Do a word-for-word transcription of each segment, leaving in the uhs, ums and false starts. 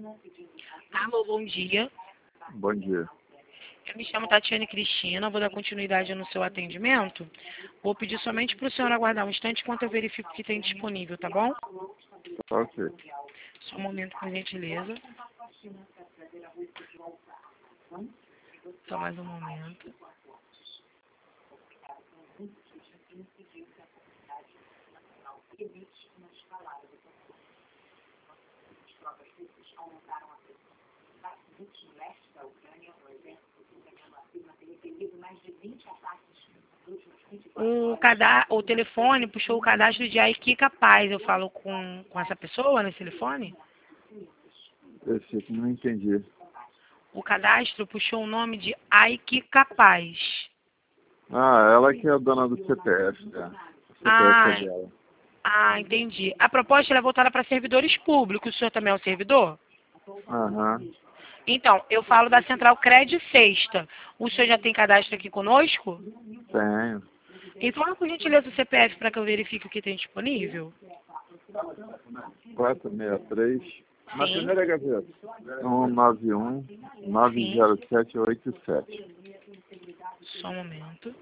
Alô, bom dia. Bom dia. Eu me chamo Tatiane Cristina, vou dar continuidade no seu atendimento. Vou pedir somente para o senhor aguardar um instante enquanto eu verifico o que tem disponível, tá bom? Ok. Só um momento, por gentileza. Só mais um momento. O, cadá o telefone puxou o cadastro de Aiki Capaz. Eu falo com, com essa pessoa nesse telefone? Esse aqui não entendi. O cadastro puxou o nome de Aiki Capaz. Ah, ela que é a dona do C P F, né? O C P F Ah, é dela. ah, entendi. A proposta ela é voltada para servidores públicos. O senhor também é um servidor? Aham. Então, eu falo da Central Cred Sexta. O senhor já tem cadastro aqui conosco? Tenho. Informa, por gentileza, o C P F para que eu verifique o que tem disponível. quatro seis três. Na Sim. primeira gaveta. um nove um nove zero sete oito sete. Só um momento.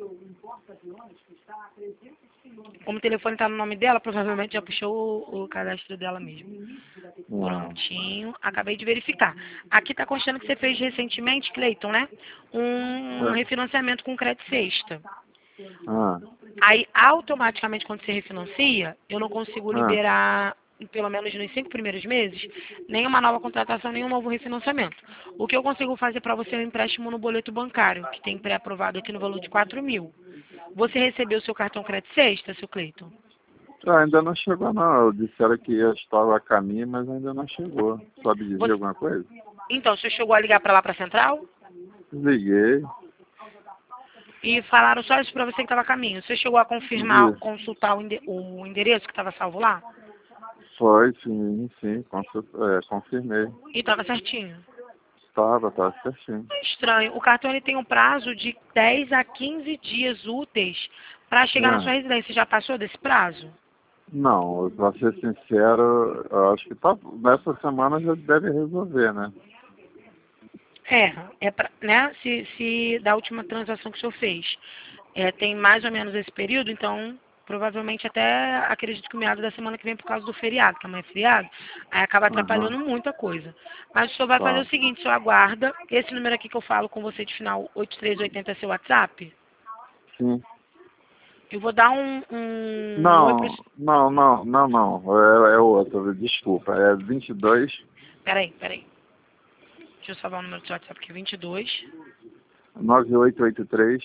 Como o telefone está no nome dela, provavelmente já puxou o, o cadastro dela mesmo. Prontinho. Acabei de verificar. Aqui está constando que você fez recentemente, Cleiton, né? Um refinanciamento com crédito sexta. Ah, Aí, automaticamente, quando você refinancia, eu não consigo ah, liberar, pelo menos nos cinco primeiros meses, nenhuma nova contratação, nenhum novo refinanciamento. O que eu consigo fazer para você é um empréstimo no boleto bancário, que tem pré-aprovado aqui no valor de quatro mil. Você recebeu o seu cartão crédito sexta, seu Cleiton? ah, ainda não chegou não. Disseram que eu estava a caminho, mas ainda não chegou. Sabe dizer Você... alguma coisa? Então, você chegou a ligar para lá para a central? Liguei. E falaram só isso para você que estava a caminho. Você chegou a confirmar, Isso. consultar o, ende- o endereço que estava salvo lá? Foi, sim, sim. Consu- é, confirmei. E estava certinho. Estava, estava certinho. É estranho. O cartão ele tem um prazo de dez a quinze dias úteis para chegar na Ah, sua residência. Já passou desse prazo? não, pra ser sincero, eu acho que tá, nessa semana já deve resolver, né? É, é pra, né? Se, se da última transação que o senhor fez é, tem mais ou menos esse período, então provavelmente até acredito que o meado da semana que vem por causa do feriado, que amanhã é feriado, aí acaba Aham, atrapalhando muita coisa. Mas o senhor vai fazer tá. o seguinte, o senhor aguarda, esse número aqui que eu falo com você de final oito três oito zero é seu WhatsApp, Sim. eu vou dar um, um, um oi pro... Não, não, não, não, não, é, é outro, desculpa, é vinte e dois, Peraí, peraí. Deixa eu salvar o número do seu WhatsApp aqui, vinte e dois. nove oito oito três,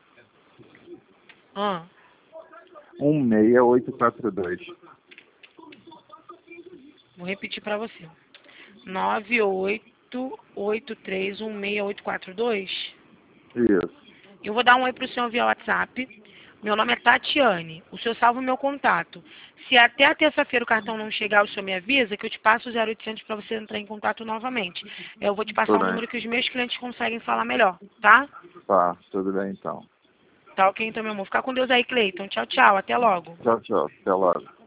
Ah, um seis oito quatro dois. vou repetir para você. nove oito oito três um seis oito quatro dois. Isso, Eu vou dar um oi pro senhor via WhatsApp. Meu nome é Tatiane. O senhor salva o meu contato. Se até a terça-feira o cartão não chegar, o senhor me avisa que eu te passo o zero oitocentos para você entrar em contato novamente. Eu vou te passar tudo um bem. número que os meus clientes conseguem falar melhor, tá? Tá, tudo bem então. Tá ok, então, meu amor. Fica com Deus aí, Cleiton. Tchau, tchau. Até logo. Tchau, tchau, até logo.